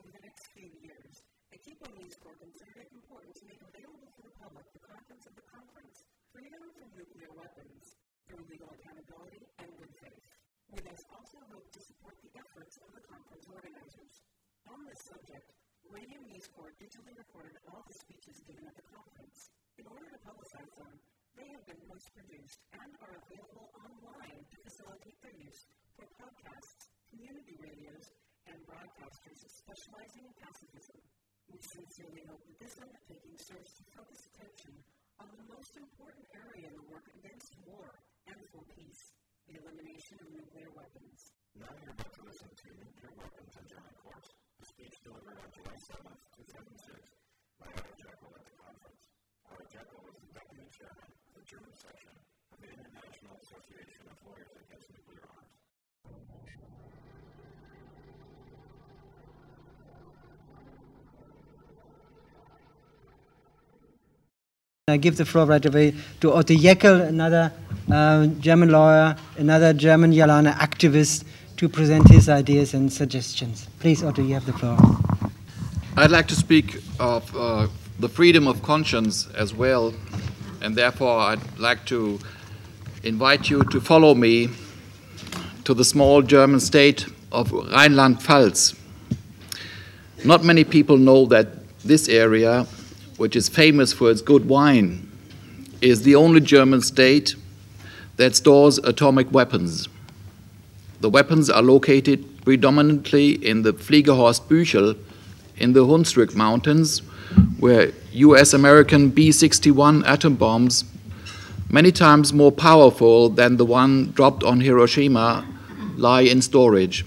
over the next few years, Equipo News Corp considered it important to make available for the public the contents of the conference, Freedom from Nuclear Weapons, through legal accountability and good faith. We thus also hope to support the efforts of the conference organizers. On this subject, Radio News Corp digitally recorded all the speeches given at the conference. In order to publicize them, they have been post-produced and are available online to facilitate their use for podcasts, community radios, and broadcasters specializing in pacifism. We sincerely hope that this undertaking serves to focus attention on the most important area in the work against war and for peace, the elimination of nuclear weapons. Now you're about to listen to Nuclear Weapons in German Courts, a speech delivered on July 7, 2006, by Otto Jekyll at the conference. Otto Jekyll was the deputy chairman of the German section of the International Association of Lawyers Against Nuclear Arms. I give the floor right away to Otto Jekyll, another German lawyer, another German Jalana activist, to present his ideas and suggestions. Please, Otto, you have the floor. I'd like to speak of the freedom of conscience as well, and therefore I'd like to invite you to follow me to the small German state of Rhineland-Pfalz. Not many people know that this area, which is famous for its good wine, is the only German state that stores atomic weapons. The weapons are located predominantly in the Fliegerhorst Büchel in the Hunsrück Mountains, where US-American B-61 atom bombs, many times more powerful than the one dropped on Hiroshima, lie in storage.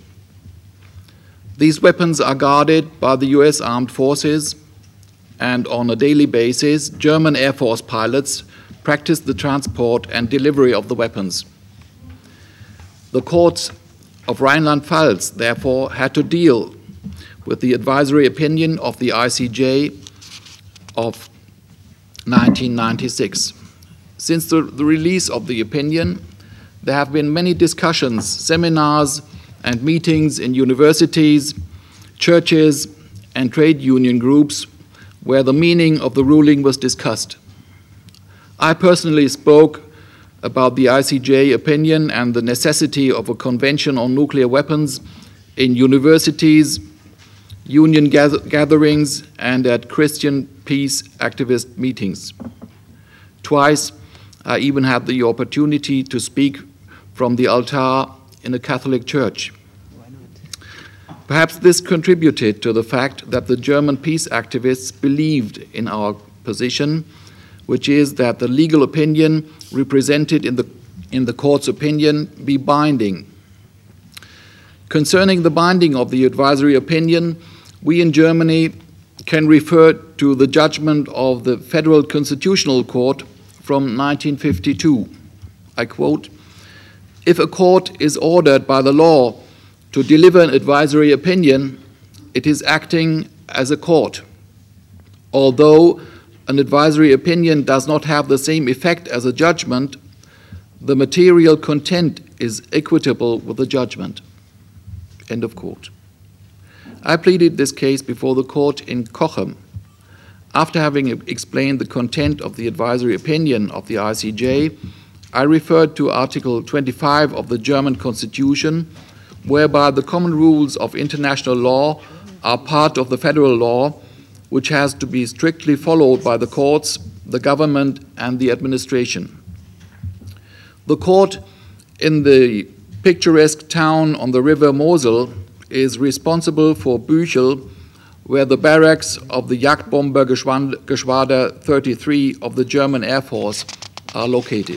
These weapons are guarded by the US Armed Forces, and on a daily basis, German Air Force pilots practice the transport and delivery of the weapons. The courts of Rhineland-Pfalz, therefore, had to deal with the advisory opinion of the ICJ of 1996. Since the release of the opinion, there have been many discussions, seminars, and meetings in universities, churches, and trade union groups where the meaning of the ruling was discussed. I personally spoke about the ICJ opinion and the necessity of a convention on nuclear weapons in universities, union gatherings, and at Christian peace activist meetings. Twice, I even had the opportunity to speak from the altar in a Catholic church. Perhaps this contributed to the fact that the German peace activists believed in our position, which is that the legal opinion represented in the court's opinion be binding. Concerning the binding of the advisory opinion, we in Germany can refer to the judgment of the Federal Constitutional Court from 1952. I quote, "If a court is ordered by the law to deliver an advisory opinion, it is acting as a court. Although an advisory opinion does not have the same effect as a judgment, the material content is equitable with the judgment." End of quote. I pleaded this case before the court in Cochem. After having explained the content of the advisory opinion of the ICJ, I referred to Article 25 of the German Constitution, whereby the common rules of international law are part of the federal law, which has to be strictly followed by the courts, the government, and the administration. The court in the picturesque town on the river Mosel is responsible for Büchel, where the barracks of the Jagdbombergeschwader 33 of the German Air Force are located.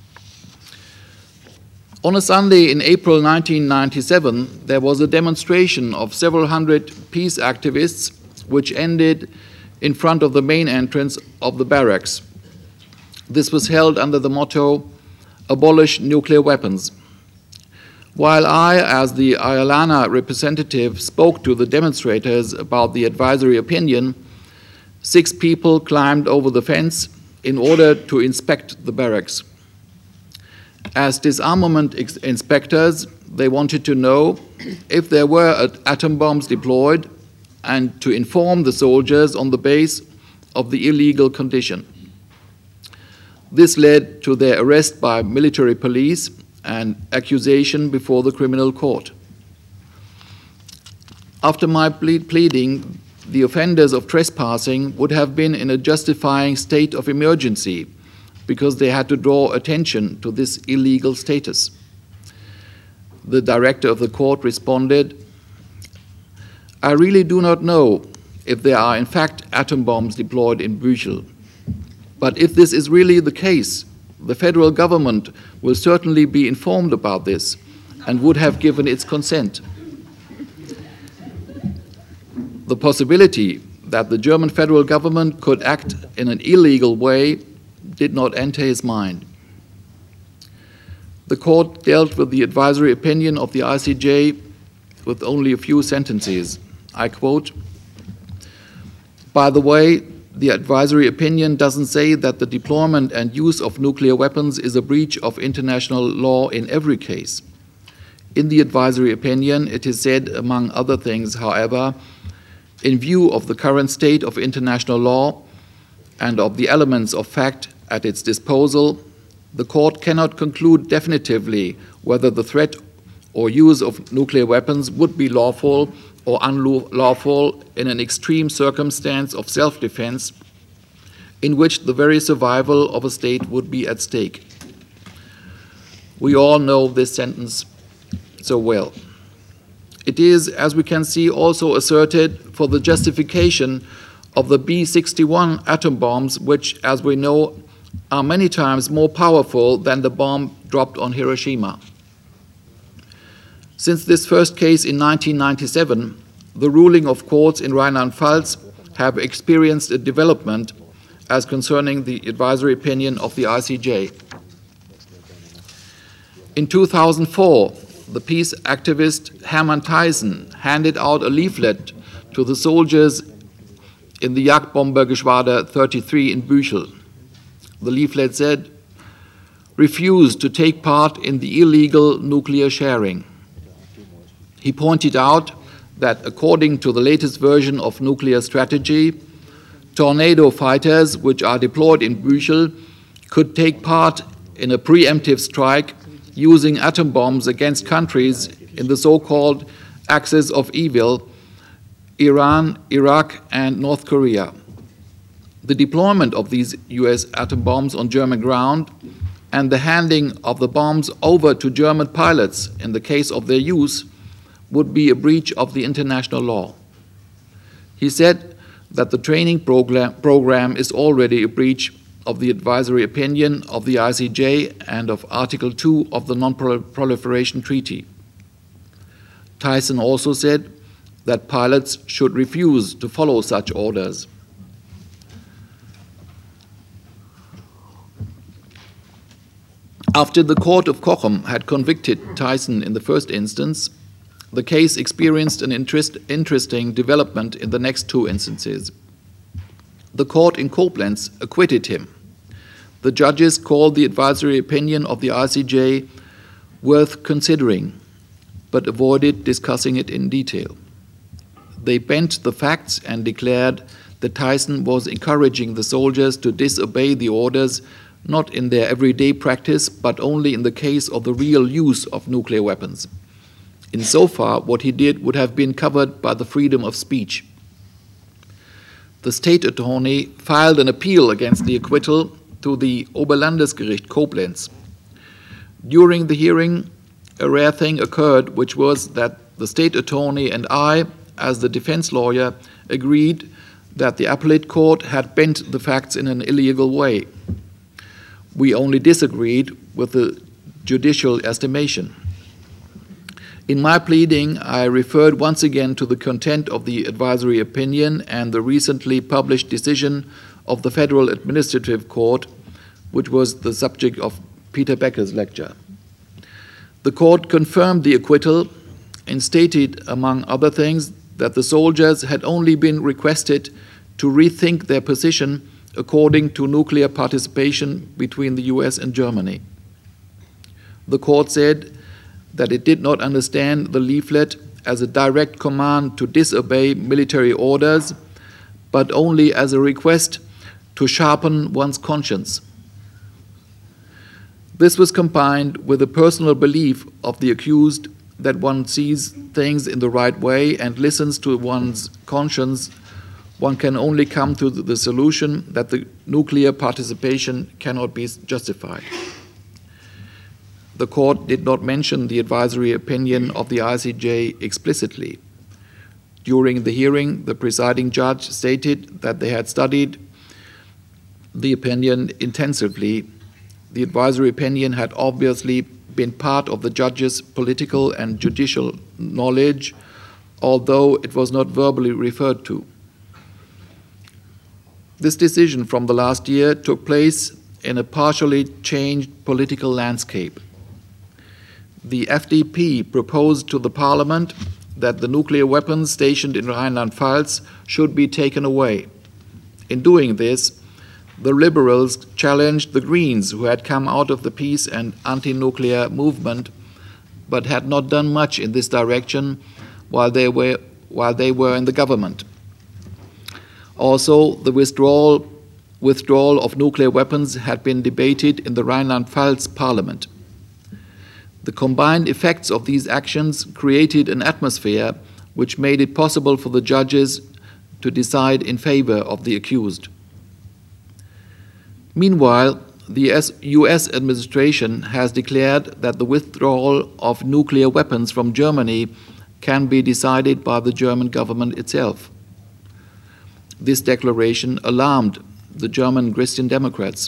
On a Sunday in April 1997, there was a demonstration of several hundred peace activists which ended in front of the main entrance of the barracks. This was held under the motto, "Abolish nuclear weapons." While I, as the Ayalana representative, spoke to the demonstrators about the advisory opinion, 6 people climbed over the fence in order to inspect the barracks. As disarmament inspectors, they wanted to know if there were atom bombs deployed and to inform the soldiers on the basis of the illegal condition. This led to their arrest by military police and accusation before the criminal court. After my pleading, the offenders of trespassing would have been in a justifying state of emergency because they had to draw attention to this illegal status. The director of the court responded, "I really do not know if there are in fact atom bombs deployed in Büchel. But if this is really the case, the federal government will certainly be informed about this and would have given its consent." The possibility that the German federal government could act in an illegal way did not enter his mind. The court dealt with the advisory opinion of the ICJ with only a few sentences. I quote, "By the way, the advisory opinion doesn't say that the deployment and use of nuclear weapons is a breach of international law in every case. In the advisory opinion, it is said, among other things, however, in view of the current state of international law and of the elements of fact at its disposal, the court cannot conclude definitively whether the threat or use of nuclear weapons would be lawful or unlawful in an extreme circumstance of self-defense in which the very survival of a state would be at stake." We all know this sentence so well. It is, as we can see, also asserted for the justification of the B-61 atom bombs, which, as we know, are many times more powerful than the bomb dropped on Hiroshima. Since this first case in 1997, the ruling of courts in Rheinland-Pfalz have experienced a development as concerning the advisory opinion of the ICJ. In 2004, the peace activist Hermann Theissen handed out a leaflet to the soldiers in the Jagdbombergeschwader 33 in Büchel. The leaflet said, "Refuse to take part in the illegal nuclear sharing." He pointed out that according to the latest version of nuclear strategy, tornado fighters which are deployed in Büchel could take part in a preemptive strike using atom bombs against countries in the so-called axis of evil, Iran, Iraq, and North Korea. The deployment of these US atom bombs on German ground and the handing of the bombs over to German pilots in the case of their use would be a breach of the international law. He said that the training program is already a breach of the advisory opinion of the ICJ and of Article 2 of the Non-Proliferation Treaty. Theissen also said that pilots should refuse to follow such orders. After the court of Cochem had convicted Theissen in the first instance, the case experienced an interesting development in the next two instances. The court in Koblenz acquitted him. The judges called the advisory opinion of the ICJ worth considering, but avoided discussing it in detail. They bent the facts and declared that Theissen was encouraging the soldiers to disobey the orders not in their everyday practice, but only in the case of the real use of nuclear weapons. Insofar, what he did would have been covered by the freedom of speech. The state attorney filed an appeal against the acquittal to the Oberlandesgericht Koblenz. During the hearing, a rare thing occurred, which was that the state attorney and I, as the defense lawyer, agreed that the appellate court had bent the facts in an illegal way. We only disagreed with the judicial estimation. In my pleading, I referred once again to the content of the advisory opinion and the recently published decision of the Federal Administrative Court, which was the subject of Peter Becker's lecture. The court confirmed the acquittal and stated, among other things, that the soldiers had only been requested to rethink their position according to nuclear participation between the US and Germany. The court said that it did not understand the leaflet as a direct command to disobey military orders, but only as a request to sharpen one's conscience. This was combined with a personal belief of the accused that one sees things in the right way and listens to one's conscience. One can only come to the solution that the nuclear participation cannot be justified. The court did not mention the advisory opinion of the ICJ explicitly. During the hearing, the presiding judge stated that they had studied the opinion intensively. The advisory opinion had obviously been part of the judge's political and judicial knowledge, although it was not verbally referred to. This decision from the last year took place in a partially changed political landscape. The FDP proposed to the parliament that the nuclear weapons stationed in Rheinland-Pfalz should be taken away. In doing this, the liberals challenged the Greens, who had come out of the peace and anti-nuclear movement, but had not done much in this direction while they were in the government. Also, the withdrawal of nuclear weapons had been debated in the Rheinland-Pfalz parliament. The combined effects of these actions created an atmosphere which made it possible for the judges to decide in favor of the accused. Meanwhile, the US administration has declared that the withdrawal of nuclear weapons from Germany can be decided by the German government itself. This declaration alarmed the German Christian Democrats.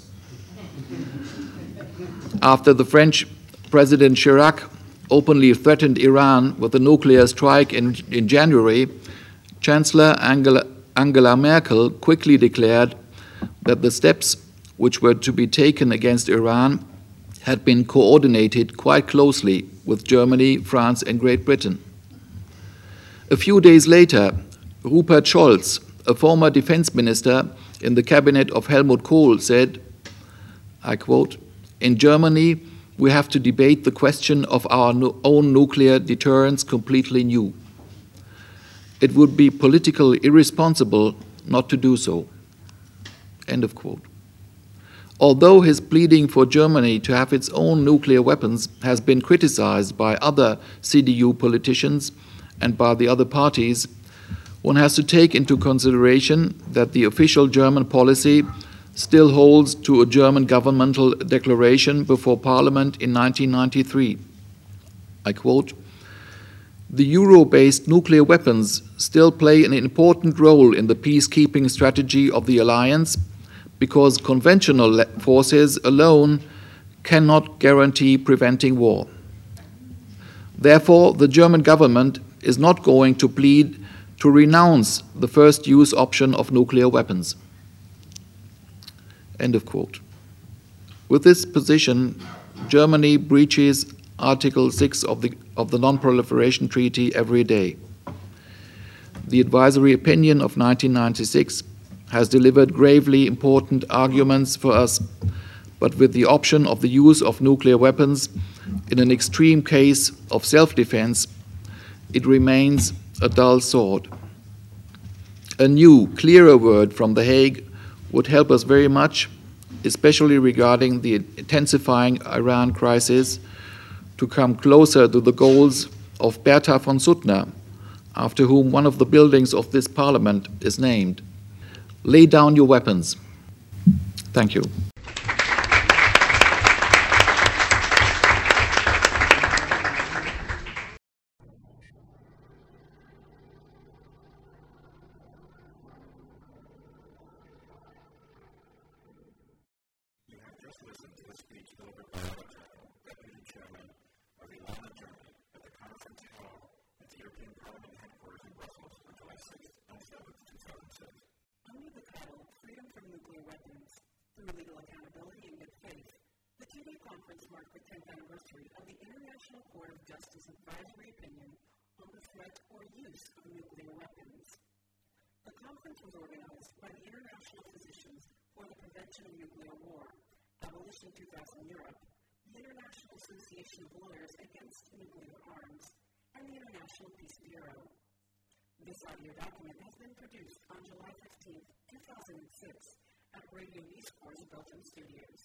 After the French President Chirac openly threatened Iran with a nuclear strike in January, Chancellor Angela Merkel quickly declared that the steps which were to be taken against Iran had been coordinated quite closely with Germany, France, and Great Britain. A few days later, Rupert Scholz, a former defense minister in the cabinet of Helmut Kohl, said, I quote, "In Germany, we have to debate the question of our own nuclear deterrence completely new. It would be politically irresponsible not to do so." End of quote. Although his pleading for Germany to have its own nuclear weapons has been criticized by other CDU politicians and by the other parties, one has to take into consideration that the official German policy still holds to a German governmental declaration before Parliament in 1993. I quote, "The Euro-based nuclear weapons still play an important role in the peacekeeping strategy of the alliance because conventional forces alone cannot guarantee preventing war. Therefore, the German government is not going to plead to renounce the first use option of nuclear weapons." End of quote. With this position, Germany breaches Article 6 of the Non-Proliferation Treaty every day. The advisory opinion of 1996 has delivered gravely important arguments for us, but with the option of the use of nuclear weapons in an extreme case of self-defense, it remains a dull sword. A new, clearer word from The Hague would help us very much, especially regarding the intensifying Iran crisis, to come closer to the goals of Bertha von Suttner, after whom one of the buildings of this parliament is named. Lay down your weapons. Thank you. Conference marked the 10th anniversary of the International Court of Justice Advisory Opinion on the Threat or Use of Nuclear Weapons. The conference was organized by the International Physicians for the Prevention of Nuclear War, Abolition 2000 Europe, the International Association of Lawyers Against Nuclear Arms, and the International Peace Bureau. This audio document has been produced on July 15, 2006 at Radio East Coast Belgium Studios.